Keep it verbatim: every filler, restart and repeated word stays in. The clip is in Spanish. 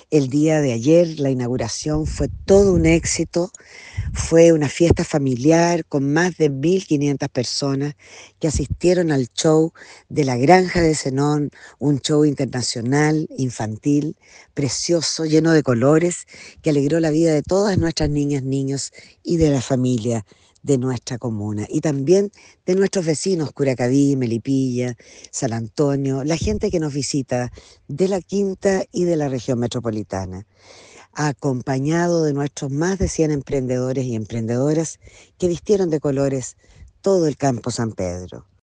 El día de ayer la inauguración fue todo un éxito, fue una fiesta familiar con más de mil quinientas personas que asistieron al show de la Granja de Zenón, un show internacional, infantil, precioso, lleno de colores, que alegró la vida de todas nuestras niñas, niños y de la familia de nuestra comuna y también de nuestros vecinos, Curacaví, Melipilla, San Antonio, la gente que nos visita de la Quinta y de la región metropolitana, acompañado de nuestros más de cien emprendedores y emprendedoras que vistieron de colores todo el campo San Pedro.